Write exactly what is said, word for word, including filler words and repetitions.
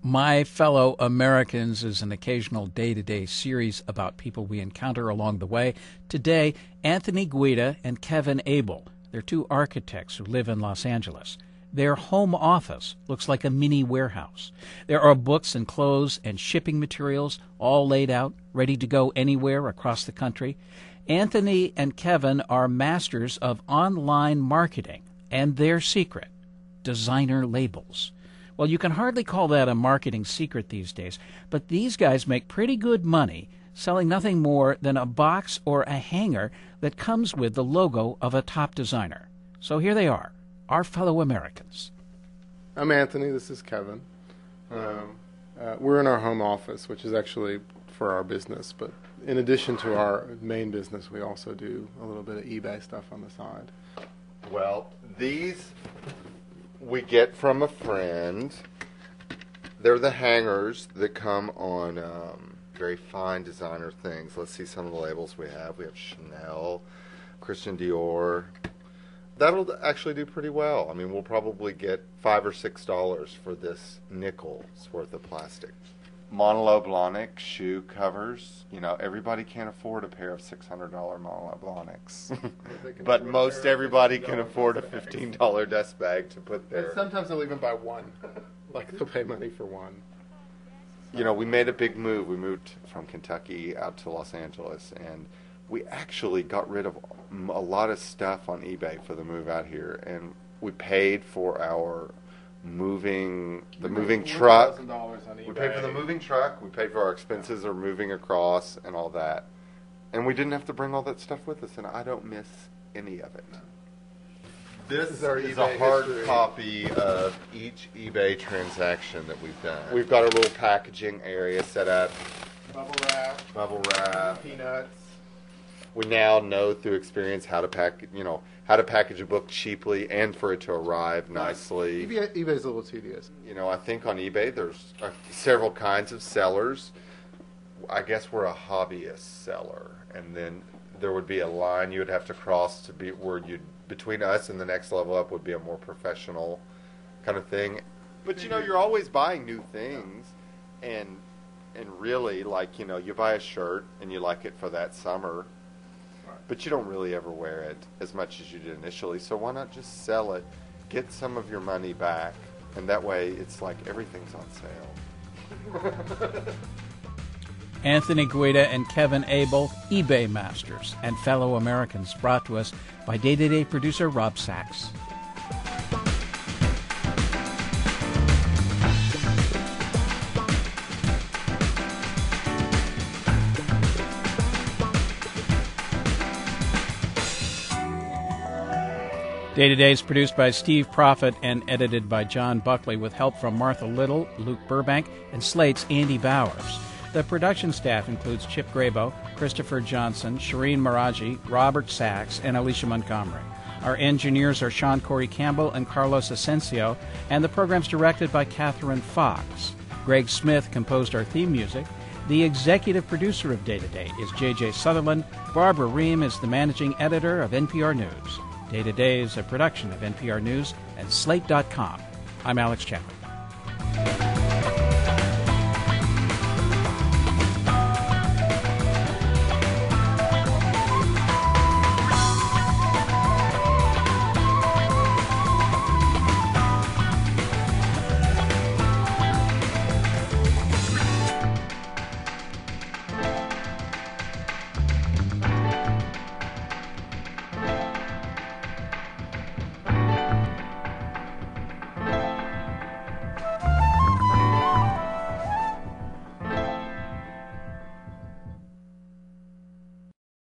My Fellow Americans is an occasional day-to-day series about people we encounter along the way. Today, Anthony Guida and Kevin Abel. They're two architects who live in Los Angeles. Their home office looks like a mini warehouse. There are books and clothes and shipping materials all laid out, ready to go anywhere across the country. Anthony and Kevin are masters of online marketing, and their secret, designer labels. Well, you can hardly call that a marketing secret these days, but these guys make pretty good money selling nothing more than a box or a hanger that comes with the logo of a top designer. So here they are, our fellow Americans. I'm Anthony, this is Kevin. Um, uh, we're in our home office, which is actually for our business, but in addition to our main business, we also do a little bit of eBay stuff on the side. Well, these we get from a friend. They're the hangers that come on um, very fine designer things. Let's see some of the labels we have. We have Chanel, Christian Dior. That'll actually do pretty well. I mean, we'll probably get five or six dollars for this nickel's worth of plastic. Monolo Blahnik shoe covers. You know, everybody can't afford a pair of six hundred dollar Monolo Blahniks. But most everybody can afford a fifteen dollar desk bag to put there. And sometimes they'll even buy one. Like, they'll pay money for one. You know, we made a big move. We moved from Kentucky out to Los Angeles, and we actually got rid of a lot of stuff on eBay for the move out here, and we paid for our moving the moving truck. We paid for the moving truck. We paid for our expenses of moving across and all that, and we didn't have to bring all that stuff with us. And I don't miss any of it. This is, is a hard history. Copy of each eBay transaction that we've done. We've got our little packaging area set up. Bubble wrap. Bubble wrap. Peanuts. We now know through experience how to pack, you know, how to package a book cheaply and for it to arrive nicely. eBay, eBay's a little tedious. You know, I think on eBay there's uh, several kinds of sellers. I guess we're a hobbyist seller, and then there would be a line you would have to cross to be where you between us and the next level up would be a more professional kind of thing. But you know, you're always buying new things, and and really, like, you know, you buy a shirt and you like it for that summer. But you don't really ever wear it as much as you did initially, so why not just sell it, get some of your money back, and that way it's like everything's on sale. Anthony Guida and Kevin Abel, eBay masters and fellow Americans, brought to us by day-to-day producer Rob Sachs. Day to Day is produced by Steve Prophet and edited by John Buckley with help from Martha Little, Luke Burbank, and Slate's Andy Bowers. The production staff includes Chip Grabo, Christopher Johnson, Shireen Maraji, Robert Sachs, and Alicia Montgomery. Our engineers are Sean Corey Campbell and Carlos Asensio, and the program's directed by Catherine Fox. Greg Smith composed our theme music. The executive producer of Day to Day is J J Sutherland. Barbara Ream is the managing editor of N P R News. Day to Day is a production of N P R News and Slate dot com. I'm Alex Chapman.